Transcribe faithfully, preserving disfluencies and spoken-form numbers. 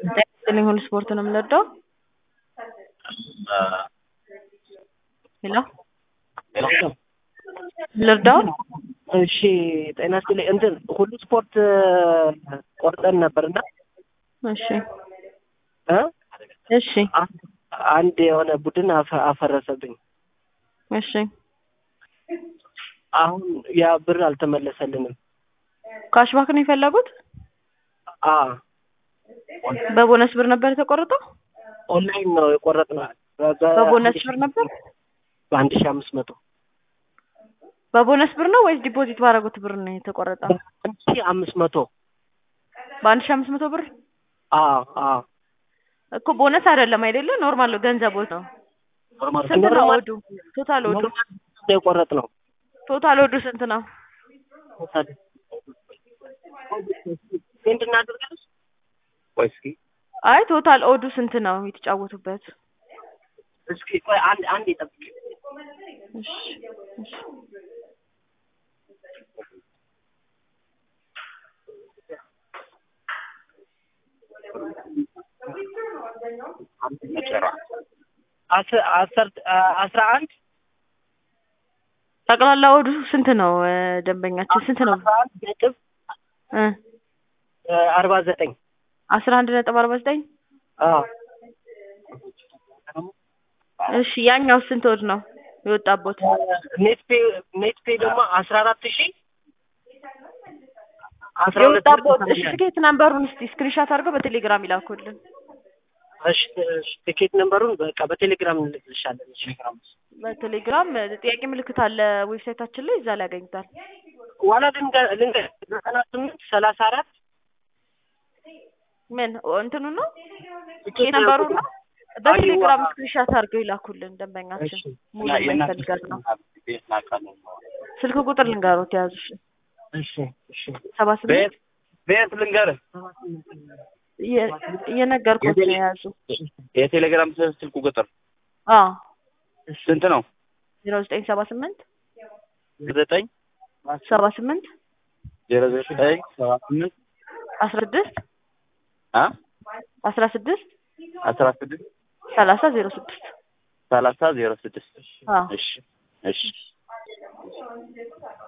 Telling whole sport ነው የምንወደው ሄሎ ልርዳው እሺ ጤና ይስጥልኝ እንትን ሁሉ ስፖርት ቆርጠን ነበርና እሺ እ እሺ አንድ የሆነ ቡድን አፈረሰብኝ እሺ አሁን ያ ብር አልተመለሰልንም ካሽባክ ነው የፈለጉት አ በቦነስ ብር ነበር የተቆረጠው ኦንላይን ነው የቆረጥነው በቦነስ ብር ነበር በአንድ ሺህ አምስት መቶ በቦነስ ብር ነው ወይስ ዲፖዚት ባደረጉት ብር ነው የተቆረጠው አንድ ሺህ አምስት መቶ በአንድ ሺህ አምስት መቶ ብር አ አ እኮ ቦነስ አይደለም አይደለ ኖርማል ነው ገንዘቦት ነው ኖርማል ስንት ነው ወዱ ቶታል ወዱ ነው የቆረጥነው ቶታል ወዱ ስንት ነው ቶታል ስንት እናደርጋለን ወይስ አይ ቶታል ኦዱ ስንት ነው የተጫወቱበት እስኪ ቆይ አንድ አንድ ይጠብቅ እሺ እሺ አስር አስራ አንድ ጠቅላላ ኦዱ ስንት ነው ደንበኛችን ስንት ነው አስራ አንድ ነጥብ እ አርባ ዘጠኝ አስራ አንድ ነጥብ አርባ ዘጠኝ አዎ እሺ ያኛው ስንት ወድ ነው የወጣበት ኔት ፔ ኔት ፔ ደግሞ አስራ አራት ሺህ አስራ ሁለት የወጣበት እሺ ትኬት ነምበሩን እስቲ ስክሪንሾት አድርገው በቴሌግራም ይላኩልን እሺ ቲኬት ነምበሩን በቃ በቴሌግራም እንልክልሻለን ቴሌግራም በቴሌግራም ጥያቄ ምልክት አለ ዌብሳይታችን ላይ እዛ ላይ ያገኙታል ዋላ ድንጋ ድንጋ ዘጠና ስምንት ሰላሳ አራት ምን እንትኑ ነው ቲኬት ነምበሩ ነው በቴሌግራም ስክሪንሾት አድርገው ይላኩልን ደንበኛችን ሙሉ ማይፈልጋል ነው ስልክ ቁጥር ልንገሩት ያዙሽ እሺ እሺ ሰባ ስምንት ቤት ልንገርህ የነገርኩት ነው ያዙ የቴሌግራም ስልክ ቁጥር አዎ ስንት ነው ዜሮ ዘጠኝ ሰባ ስምንት ዘጠኝ ሰባ ስምንት ዜሮ ዘጠኝ ሰባ ስምንት አስራ ስድስት አ አስራ ስድስት አስራ ስድስት ሰላሳ ዜሮ ስድስት ሰላሳ ዜሮ ስድስት አዎ እሺ እሺ